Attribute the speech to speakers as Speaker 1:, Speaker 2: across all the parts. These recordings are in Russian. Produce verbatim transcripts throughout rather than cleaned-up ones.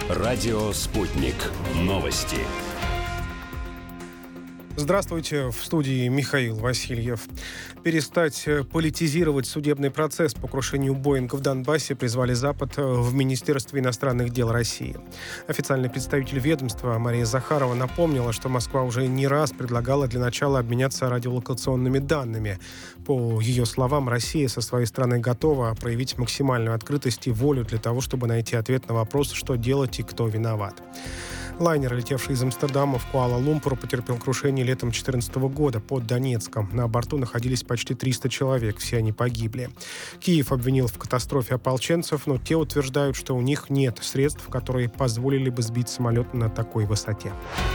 Speaker 1: Радио «Спутник». Новости.
Speaker 2: Здравствуйте, в студии Михаил Васильев. Перестать политизировать судебный процесс по крушению Боинга в Донбассе призвали Запад в Министерстве иностранных дел России. Официальный представитель ведомства Мария Захарова напомнила, что Москва уже не раз предлагала для начала обменяться радиолокационными данными. По ее словам, Россия со своей стороны готова проявить максимальную открытость и волю для того, чтобы найти ответ на вопрос, что делать и кто виноват. Лайнер, летевший из Амстердама в Куала-Лумпур, потерпел крушение летом две тысячи четырнадцатого года под Донецком. На борту находились почти триста человек, все они погибли. Киев обвинил в катастрофе ополченцев, но те утверждают, что у них нет средств, которые позволили бы сбить самолет на такой высоте.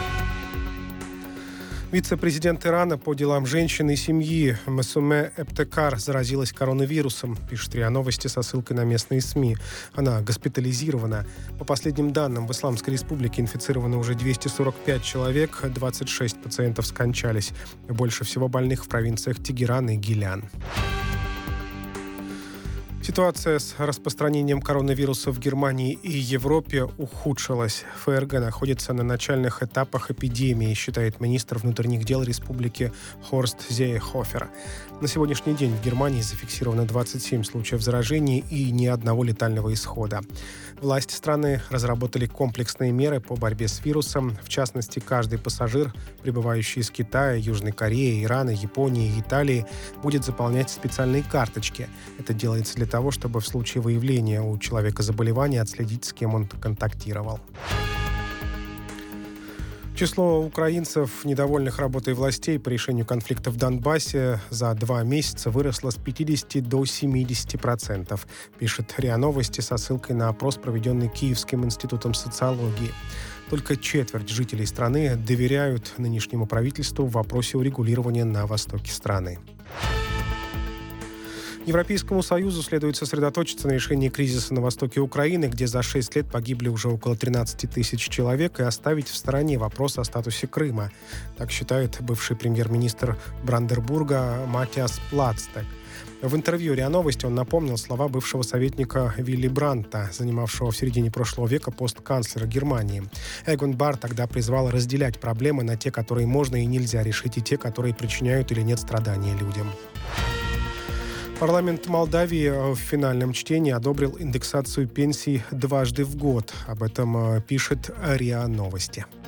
Speaker 2: Вице-президент Ирана по делам женщин и семьи Масуме Эбтекар заразилась коронавирусом, пишет РИА Новости со ссылкой на местные СМИ. Она госпитализирована. По последним данным, в Исламской Республике инфицировано уже двести сорок пять человек, двадцать шесть пациентов скончались. Больше всего больных в провинциях Тегеран и Гилян. Ситуация с распространением коронавируса в Германии и Европе ухудшилась. ФРГ находится на начальных этапах эпидемии, считает министр внутренних дел республики Хорст Зейхофер. На сегодняшний день в Германии зафиксировано двадцать семь случаев заражения и ни одного летального исхода. Власти страны разработали комплексные меры по борьбе с вирусом. В частности, каждый пассажир, прибывающий из Китая, Южной Кореи, Ирана, Японии и Италии, будет заполнять специальные карточки. Это делается для того, чтобы в случае выявления у человека заболевания отследить, с кем он контактировал. Число украинцев, недовольных работой властей по решению конфликта в Донбассе, за два месяца выросло с пятидесяти до семидесяти процентов, пишет РИА Новости со ссылкой на опрос, проведенный Киевским институтом социологии. Только четверть жителей страны доверяют нынешнему правительству в вопросе урегулирования на востоке страны. Европейскому Союзу следует сосредоточиться на решении кризиса на востоке Украины, где за шесть лет погибли уже около тринадцати тысяч человек, и оставить в стороне вопрос о статусе Крыма. Так считает бывший премьер-министр Бранденбурга Матиас Платстек. В интервью РИА Новости он напомнил слова бывшего советника Вилли Брандта, занимавшего в середине прошлого века пост канцлера Германии. Эгон Барр тогда призвал разделять проблемы на те, которые можно и нельзя решить, и те, которые причиняют или нет страдания людям. Парламент Молдавии в финальном чтении одобрил индексацию пенсий дважды в год. Об этом пишет РИА Новости.